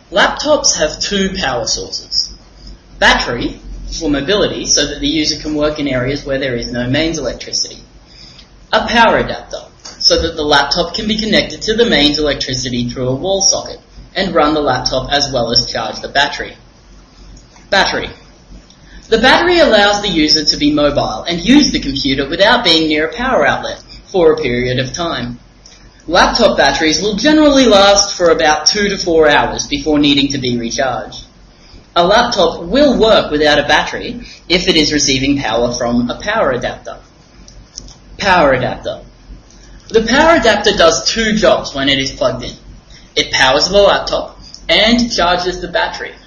Laptops have two power sources. Battery, for mobility, so that the user can work in areas where there is no mains electricity. A power adapter, so that the laptop can be connected to the mains electricity through a wall socket and run the laptop as well as charge the battery. Battery. The battery allows the user to be mobile and use the computer without being near a power outlet for a period of time. Laptop batteries will generally last for about 2 to 4 hours before needing to be recharged. A laptop will work without a battery if it is receiving power from a power adapter. Power adapter. The power adapter does two jobs when it is plugged in. It powers the laptop and charges the battery.